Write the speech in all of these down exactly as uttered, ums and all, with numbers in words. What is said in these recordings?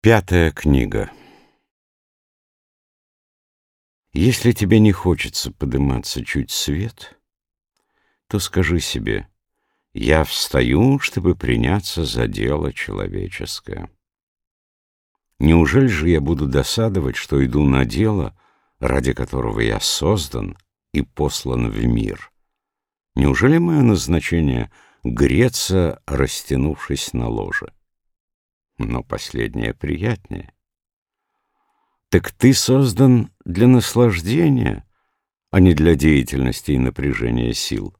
Пятая книга. Если тебе не хочется подниматься чуть свет, то скажи себе: я встаю, чтобы приняться за дело человеческое. Неужели же я буду досадовать, что иду на дело, ради которого я создан и послан в мир? Неужели мое назначение — греться, растянувшись на ложе? Но последнее приятнее. Так ты создан для наслаждения, а не для деятельности и напряжения сил.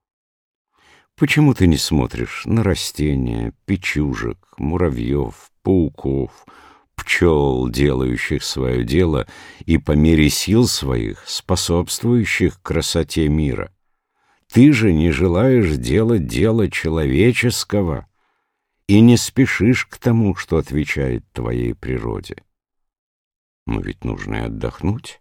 Почему ты не смотришь на растения, печужек, муравьев, пауков, пчел, делающих свое дело и по мере сил своих способствующих красоте мира? Ты же не желаешь делать дело человеческого и не спешишь к тому, что отвечает твоей природе. Но ведь нужно и отдохнуть.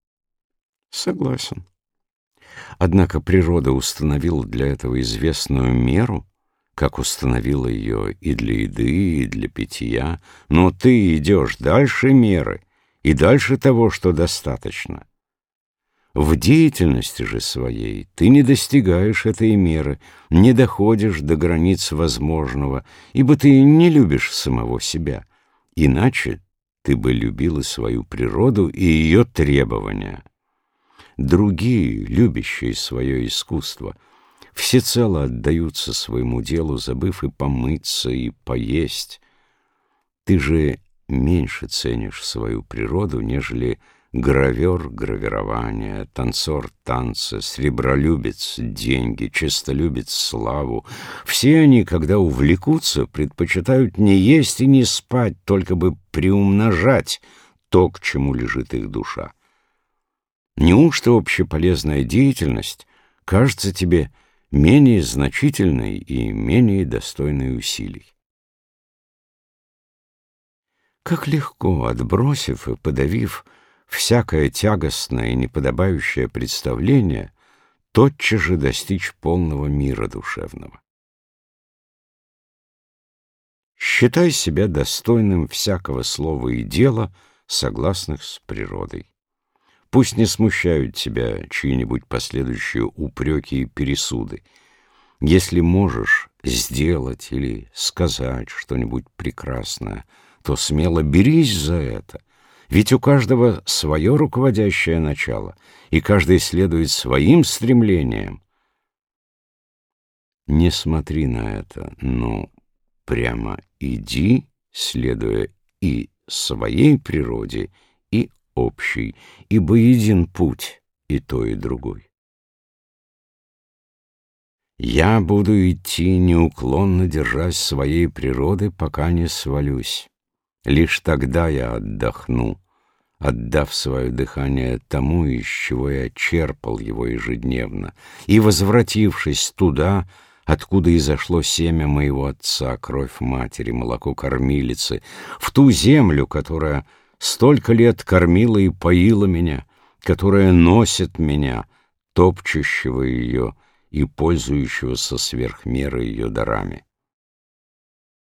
Согласен. Однако природа установила для этого известную меру, как установила ее и для еды, и для питья, но ты идешь дальше меры и дальше того, что достаточно. В деятельности же своей ты не достигаешь этой меры, не доходишь до границ возможного, ибо ты не любишь самого себя. Иначе ты бы любила свою природу и ее требования. Другие, любящие свое искусство, всецело отдаются своему делу, забыв и помыться, и поесть. Ты же меньше ценишь свою природу, нежели гравер гравирования, танцор танца, сребролюбец деньги, честолюбец славу. Все они, когда увлекутся, предпочитают не есть и не спать, только бы приумножать то, к чему лежит их душа. Неужто общеполезная деятельность кажется тебе менее значительной и менее достойной усилий? Как легко, отбросив и подавив всякое тягостное и неподобающее представление, тотчас же достичь полного мира душевного. Считай себя достойным всякого слова и дела, согласных с природой. Пусть не смущают тебя чьи-нибудь последующие упреки и пересуды. Если можешь сделать или сказать что-нибудь прекрасное, то смело берись за это. Ведь у каждого свое руководящее начало, и каждый следует своим стремлениям. Не смотри на это, но прямо иди, следуя и своей природе, и общей, ибо един путь и то, и другой. Я буду идти, неуклонно держась своей природы, пока не свалюсь. Лишь тогда я отдохну, отдав свое дыхание тому, из чего я черпал его ежедневно, и возвратившись туда, откуда изошло семя моего отца, кровь матери, молоко кормилицы, в ту землю, которая столько лет кормила и поила меня, которая носит меня, топчущего ее и пользующегося сверх меры ее дарами.